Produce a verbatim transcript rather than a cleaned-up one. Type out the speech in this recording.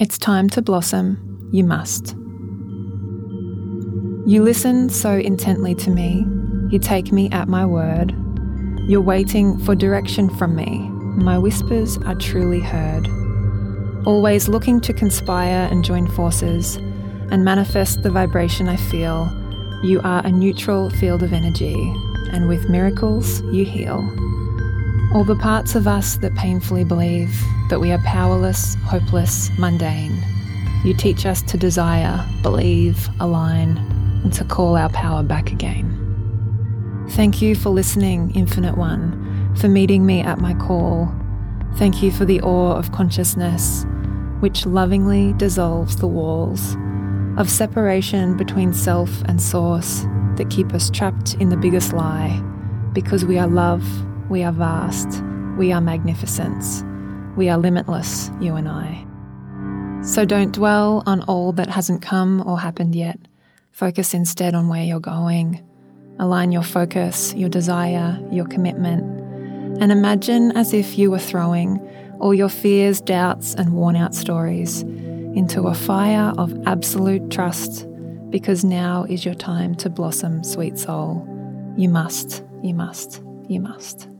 It's time to blossom, you must. You listen so intently to me, you take me at my word. You're waiting for direction from me, my whispers are truly heard. Always looking to conspire and join forces and manifest the vibration I feel, you are a neutral field of energy, and with miracles you heal. All the parts of us that painfully believe that we are powerless, hopeless, mundane. You teach us to desire, believe, align, and to call our power back again. Thank you for listening, Infinite One, for meeting me at my call. Thank you for the awe of consciousness, which lovingly dissolves the walls of separation between self and source that keep us trapped in the biggest lie, because we are love. We are vast, we are magnificence, we are limitless, you and I. So don't dwell on all that hasn't come or happened yet. Focus instead on where you're going. Align your focus, your desire, your commitment, and imagine as if you were throwing all your fears, doubts, and worn-out stories into a fire of absolute trust, because now is your time to blossom, sweet soul. You must, you must, you must.